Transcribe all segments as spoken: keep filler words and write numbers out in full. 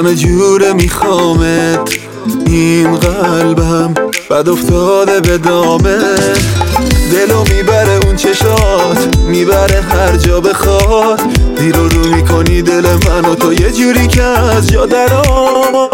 همه جوره میخوامت، این قلبم بد افتاده به دامت. دلو میبره اون چشات، میبره هر جا بخواد. دیر رو رو میکنی دل من و تو یه جوری که از جا درآ.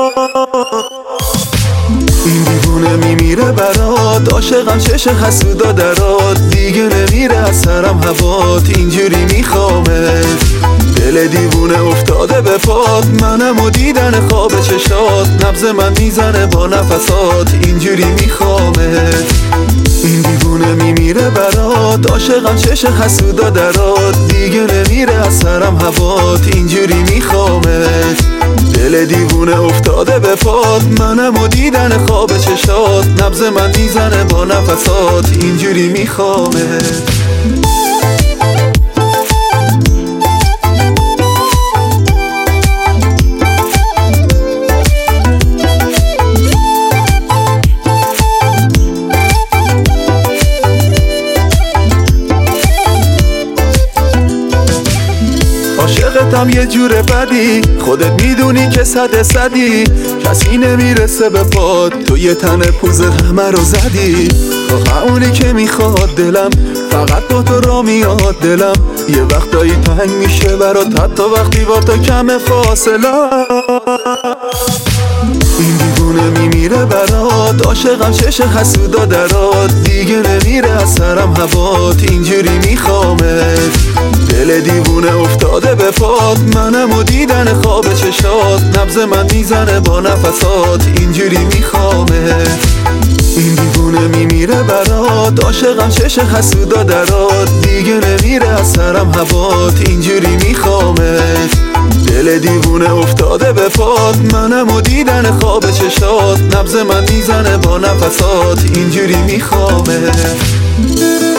این دیوونه میمیره برات، عاشقم چش حسودا درات. دیگه نمیره از سرم هوات، اینجوری میخوامت. دل دیوونه افتاده به پات، منم و دیدن خواب چشات. نبض من میزنه با نفسات، اینجوری میخوامت. این دیوونه میمیره برات، عاشقم چش حسودا درات. دیگه نمیره از سرم هوات، اینجوری میخوامت. دل دیوونه افتاده به پات، منم و دیدن خواب چشات. نبض من میزنه با نفسات، اینجوری میخوامت. عاشقتم یه جور بدی، خودت میدونی که صد صدی. کسی نمیرسه به پات، تو یه تن پوز همه رو زدی. آخه اونی که میخواد دلم، فقط با تو را میاد دلم. یه وقتایی تنگ میشه برات، حتی وقتی با تو کم فاصله. این دیوونه میمیره برات، عاشقم چش حسودا درات. دیگه نمیره از سرم هوات، اینجوری میخوامت. دل دیوونه افتاده به پات، منم و دیدن خواب چشات. نبض من میزنه با نفسات، اینجوری میخوامت. این دیوونه میمیره برات، عاشقم چش حسودا درات. دیگه نمیره از سرم هوات، اینجوری میخوامت. دل دیوونه افتاده به پات، منم و دیدن خواب چشات. نبض من میزنه با نفسات، اینجوری میخوامت.